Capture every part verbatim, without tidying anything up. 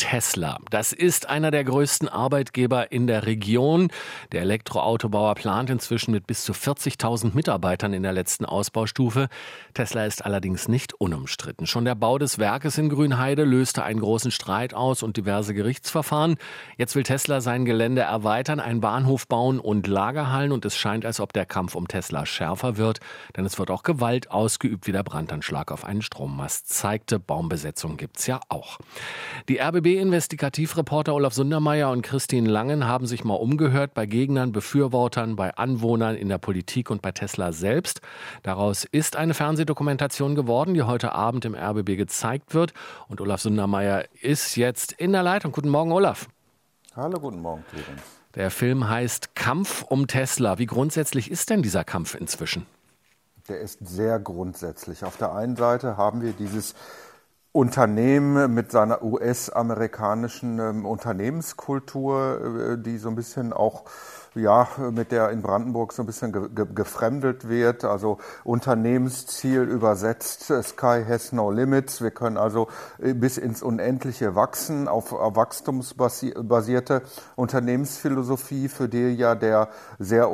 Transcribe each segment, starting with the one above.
Tesla. Das ist einer der größten Arbeitgeber in der Region. Der Elektroautobauer plant inzwischen mit bis zu vierzigtausend Mitarbeitern in der letzten Ausbaustufe. Tesla ist allerdings nicht unumstritten. Schon der Bau des Werkes in Grünheide löste einen großen Streit aus und diverse Gerichtsverfahren. Jetzt will Tesla sein Gelände erweitern, einen Bahnhof bauen und Lagerhallen. Und es scheint, als ob der Kampf um Tesla schärfer wird. Denn es wird auch Gewalt ausgeübt, wie der Brandanschlag auf einen Strommast zeigte. Baumbesetzung gibt's ja auch. Die R B B-Investigativreporter Olaf Sundermeier und Christine Langen haben sich mal umgehört bei Gegnern, Befürwortern, bei Anwohnern in der Politik und bei Tesla selbst. Daraus ist eine Fernsehdokumentation geworden, die heute Abend im R B B gezeigt wird. Und Olaf Sundermeier ist jetzt in der Leitung. Guten Morgen, Olaf. Hallo, guten Morgen, Clemens. Der Film heißt Kampf um Tesla. Wie grundsätzlich ist denn dieser Kampf inzwischen? Der ist sehr grundsätzlich. Auf der einen Seite haben wir dieses Unternehmen mit seiner U S-amerikanischen ähm, Unternehmenskultur, äh, die so ein bisschen auch ja, mit der in Brandenburg so ein bisschen ge ge gefremdelt wird. Also Unternehmensziel übersetzt, Sky has no limits. Wir können also bis ins Unendliche wachsen auf, auf wachstumsbasierte Unternehmensphilosophie, für die ja der sehr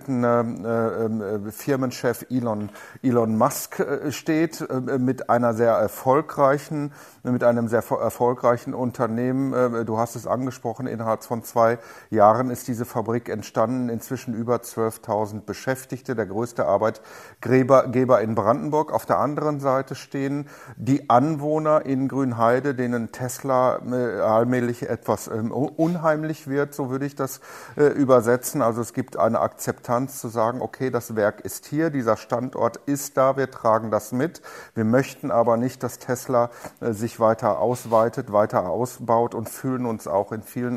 umstrittene äh, Firmenchef Elon, Elon Musk äh, steht, äh, mit einer sehr erfolgreichen, mit einem sehr erfolgreichen Unternehmen. Äh, du hast es angesprochen, innerhalb von zwei Jahren ist diese Fabrik entstanden, inzwischen über zwölftausend Beschäftigte, der größte Arbeitgeber in Brandenburg. Auf der anderen Seite stehen die Anwohner in Grünheide, denen Tesla äh, allmählich etwas äh, unheimlich wird, so würde ich das äh, übersetzen. Also es gibt eine Akzeptanz zu sagen, okay, das Werk ist hier, dieser Standort ist da, wir tragen das mit. Wir möchten aber nicht, dass Tesla äh, sich weiter ausweitet, weiter ausbaut und fühlen uns auch in vielen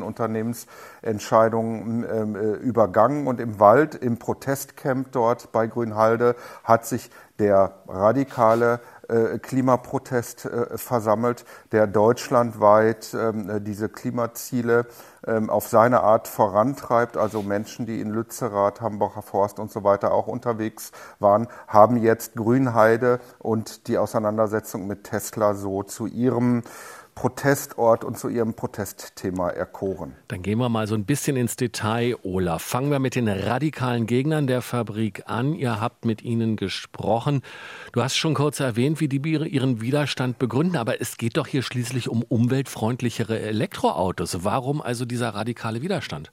Unternehmensentscheidungen äh, übergangen. Und im Wald, im Protestcamp dort bei Grünheide hat sich der radikale äh, Klimaprotest äh, versammelt, der deutschlandweit äh, diese Klimaziele äh, auf seine Art vorantreibt. Also Menschen, die in Lützerath, Hambacher Forst und so weiter auch unterwegs waren, haben jetzt Grünheide und die Auseinandersetzung mit Tesla so zu ihrem Protestort und zu ihrem Protestthema erkoren. Dann gehen wir mal so ein bisschen ins Detail, Olaf. Fangen wir mit den radikalen Gegnern der Fabrik an. Ihr habt mit ihnen gesprochen. Du hast schon kurz erwähnt, wie die ihren Widerstand begründen, aber es geht doch hier schließlich um umweltfreundlichere Elektroautos. Warum also dieser radikale Widerstand?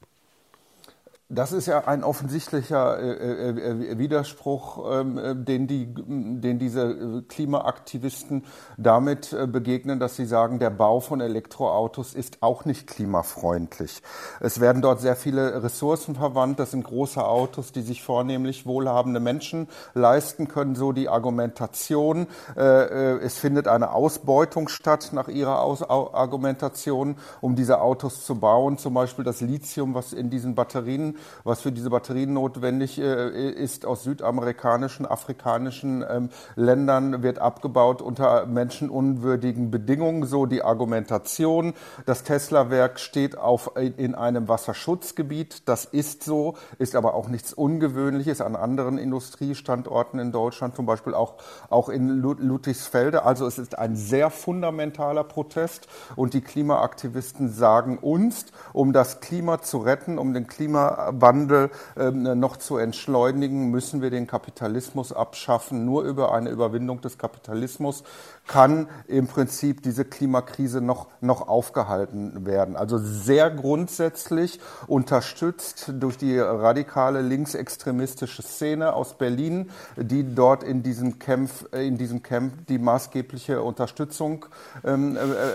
Das ist ja ein offensichtlicher äh, äh, Widerspruch, ähm, den, die, den diese Klimaaktivisten damit äh, begegnen, dass sie sagen, der Bau von Elektroautos ist auch nicht klimafreundlich. Es werden dort sehr viele Ressourcen verwandt. Das sind große Autos, die sich vornehmlich wohlhabende Menschen leisten können. So die Argumentation. Äh, äh, es findet eine Ausbeutung statt nach ihrer Aus Argumentation, um diese Autos zu bauen. Zum Beispiel das Lithium, was in diesen Batterien was für diese Batterien notwendig äh, ist, aus südamerikanischen, afrikanischen ähm, Ländern, wird abgebaut unter menschenunwürdigen Bedingungen. So die Argumentation. Das Tesla-Werk steht auf, in einem Wasserschutzgebiet. Das ist so, ist aber auch nichts Ungewöhnliches an anderen Industriestandorten in Deutschland, zum Beispiel auch, auch in Ludwigsfelde. Also es ist ein sehr fundamentaler Protest und die Klimaaktivisten sagen uns, um das Klima zu retten, um den Klima Wandel ähm, noch zu entschleunigen, müssen wir den Kapitalismus abschaffen. Nur über eine Überwindung des Kapitalismus kann im Prinzip diese Klimakrise noch, noch aufgehalten werden. Also sehr grundsätzlich unterstützt durch die radikale linksextremistische Szene aus Berlin, die dort in diesem Camp, in diesem Camp die maßgebliche Unterstützung ähm, äh,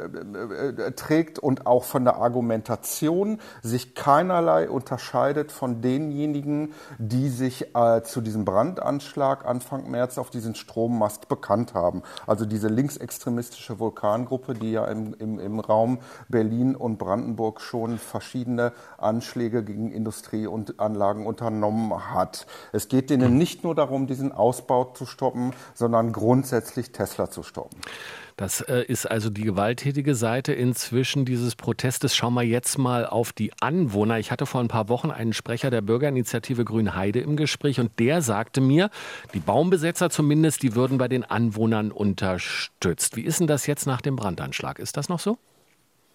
äh, äh, trägt und auch von der Argumentation sich keinerlei unterscheidet von denjenigen, die sich äh, zu diesem Brandanschlag Anfang März auf diesen Strommast bekannt haben. Also diese linksextremistische Vulkangruppe, die ja im, im, im Raum Berlin und Brandenburg schon verschiedene Anschläge gegen Industrie und Anlagen unternommen hat. Es geht denen nicht nur darum, diesen Ausbau zu stoppen, sondern grundsätzlich Tesla zu stoppen. Das äh, ist also die gewalttätige Seite inzwischen dieses Protestes. Schauen wir jetzt mal auf die Anwohner. Ich hatte vor ein paar Wochen einen Sprecher der Bürgerinitiative Grünheide im Gespräch und der sagte mir, die Baumbesetzer zumindest, die würden bei den Anwohnern unterstützt. Wie ist denn das jetzt nach dem Brandanschlag? Ist das noch so?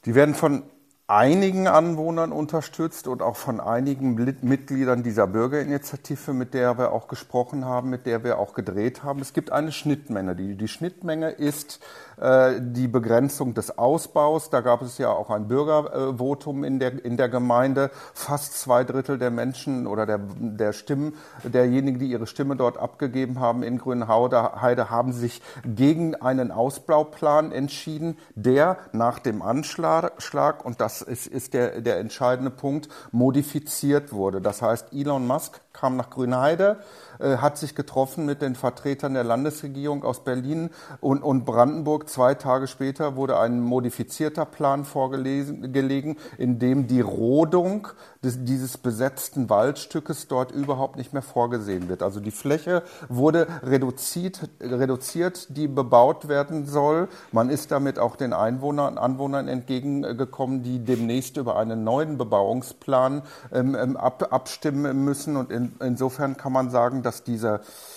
Die werden von einigen Anwohnern unterstützt und auch von einigen Mitgliedern dieser Bürgerinitiative, mit der wir auch gesprochen haben, mit der wir auch gedreht haben. Es gibt eine Schnittmenge. Die, die Schnittmenge ist äh, die Begrenzung des Ausbaus. Da gab es ja auch ein Bürgervotum in der, in der Gemeinde. Fast zwei Drittel der Menschen oder der, der Stimmen, derjenigen, die ihre Stimme dort abgegeben haben in Grünheide, haben sich gegen einen Ausbauplan entschieden, der nach dem Anschlag, und das ist, ist der, der entscheidende Punkt, modifiziert wurde. Das heißt, Elon Musk kam nach Grünheide, äh, hat sich getroffen mit den Vertretern der Landesregierung aus Berlin und, und Brandenburg. Zwei Tage später wurde ein modifizierter Plan vorgelegen, in dem die Rodung des, dieses besetzten Waldstückes dort überhaupt nicht mehr vorgesehen wird. Also die Fläche wurde reduziert, reduziert, die bebaut werden soll. Man ist damit auch den Einwohnern, Anwohnern entgegengekommen, die demnächst über einen neuen Bebauungsplan ähm, ab, abstimmen müssen. Und in, insofern kann man sagen, dass diese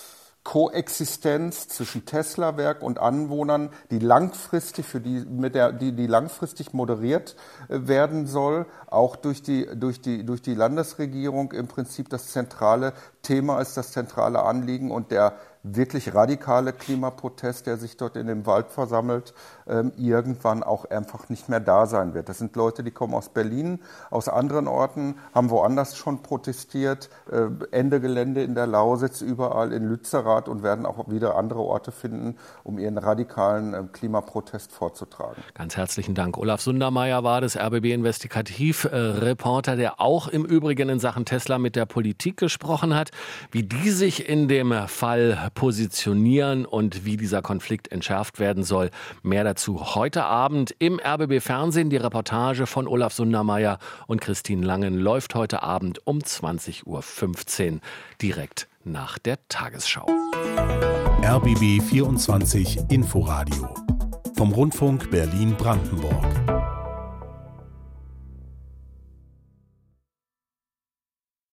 Koexistenz zwischen Tesla-Werk und Anwohnern, die langfristig für die mit der die die langfristig moderiert werden soll, auch durch die durch die durch die Landesregierung im Prinzip das zentrale Thema ist, das zentrale Anliegen, und der wirklich radikale Klimaprotest, der sich dort in dem Wald versammelt, ähm, irgendwann auch einfach nicht mehr da sein wird. Das sind Leute, die kommen aus Berlin, aus anderen Orten, haben woanders schon protestiert, äh, Ende Gelände in der Lausitz, überall in Lützerath, und werden auch wieder andere Orte finden, um ihren radikalen äh, Klimaprotest vorzutragen. Ganz herzlichen Dank. Olaf Sundermeier war das R B B-Investigativ-Reporter, der auch im Übrigen in Sachen Tesla mit der Politik gesprochen hat, wie die sich in dem Fall positionieren und wie dieser Konflikt entschärft werden soll. Mehr dazu heute Abend im R B B-Fernsehen. Die Reportage von Olaf Sundermeier und Christine Langen läuft heute Abend um zwanzig Uhr fünfzehn, direkt nach der Tagesschau. R B B vierundzwanzig Inforadio vom Rundfunk Berlin-Brandenburg.